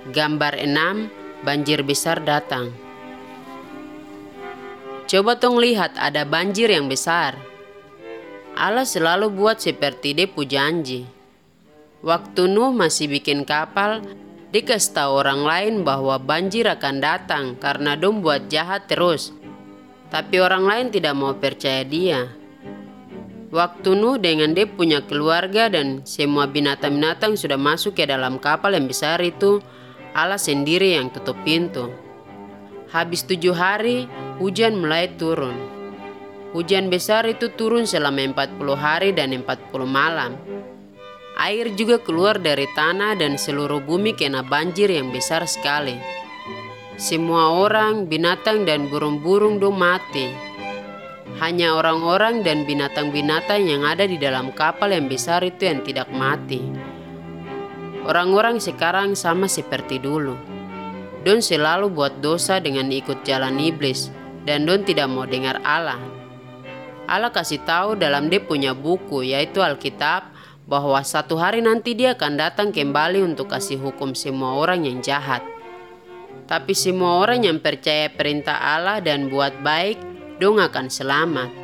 Gambar 6, banjir besar datang. Coba tong lihat, ada banjir yang besar. Allah selalu buat seperti dia pu janji. Waktu Nuh masih bikin kapal, dia kasih tahu orang lain bahwa banjir akan datang karena dong buat jahat terus. Tapi orang lain tidak mau percaya dia. Waktu Nuh dengan dia punya keluarga dan semua binatang-binatang sudah masuk ke dalam kapal yang besar itu, Allah sendiri yang tutup pintu. Habis 7 hari, hujan mulai turun. Hujan besar itu turun selama 40 hari dan 40 malam. Air juga keluar dari tanah dan seluruh bumi kena banjir yang besar sekali. Semua orang, binatang dan burung-burung dong mati. Hanya orang-orang dan binatang-binatang yang ada di dalam kapal yang besar itu yang tidak mati. Orang-orang sekarang sama seperti dulu. Don selalu buat dosa dengan ikut jalan iblis dan don tidak mau dengar Allah. Allah kasih tahu dalam dia punya buku yaitu Alkitab bahwa satu hari nanti dia akan datang kembali untuk kasih hukum semua orang yang jahat. Tapi semua orang yang percaya perintah Allah dan buat baik, dong akan selamat.